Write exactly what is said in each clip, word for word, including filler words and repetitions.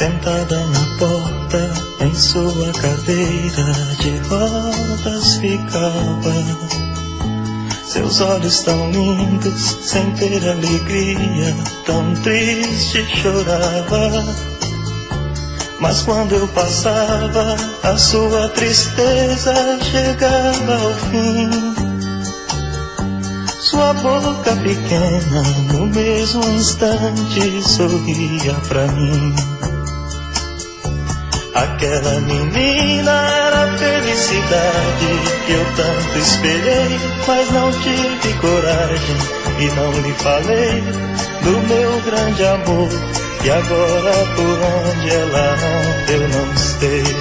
Sentada na porta, em sua cadeira de rodas ficava. Seus olhos tão lindos, sem ter alegria, tão triste chorava. Mas quando eu passava, a sua tristeza chegava ao fim. Sua boca pequena, no mesmo instante, sorria pra mim. Aquela menina era a felicidade que eu tanto esperei, mas não tive coragem e não lhe falei do meu grande amor. E agora por onde ela anda eu não sei.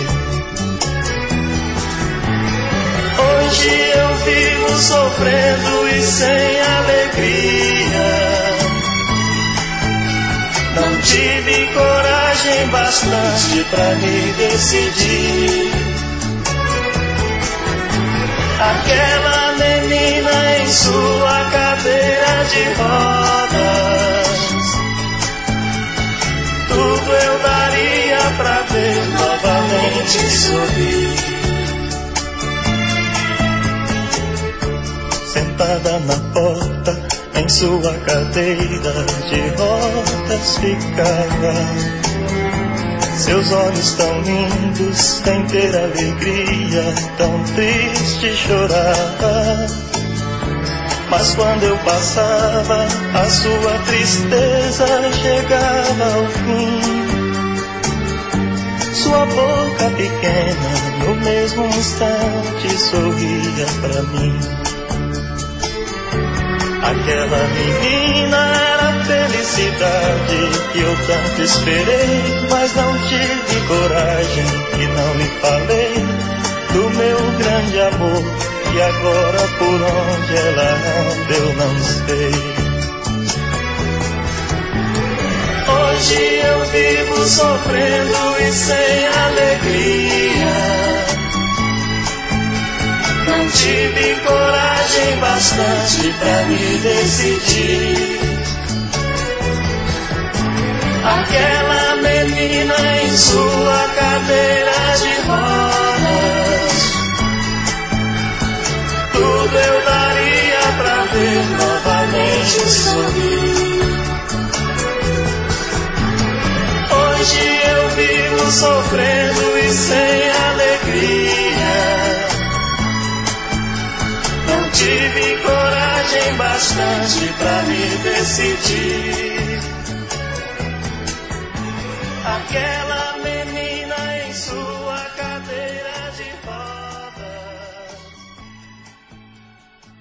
Hoje eu vivo sofrendo e sem alegria. Não tive coragem bastante pra me decidir. Aquela menina em sua cadeira de rodas, tudo eu daria pra ver novamente sorrir. Sentada na porta, em sua cadeira de rodas ficava. Seus olhos tão lindos, sem ter alegria, tão triste chorava. Mas quando eu passava, a sua tristeza chegava ao fim. Sua boca pequena, no mesmo instante, sorria pra mim. Aquela menina era a felicidade que eu tanto esperei, mas não tive coragem e não lhe falei do meu grande amor. E agora por onde ela anda eu não sei. Hoje eu vivo sofrendo e sem alegria. Não tive coragem bastante pra me decidir. Aquela menina em sua cadeira de rodas, tudo eu daria pra ver novamente sorrir. Hoje eu vivo sofrendo e sem alegria. Não tive coragem bastante pra me decidir. Aquela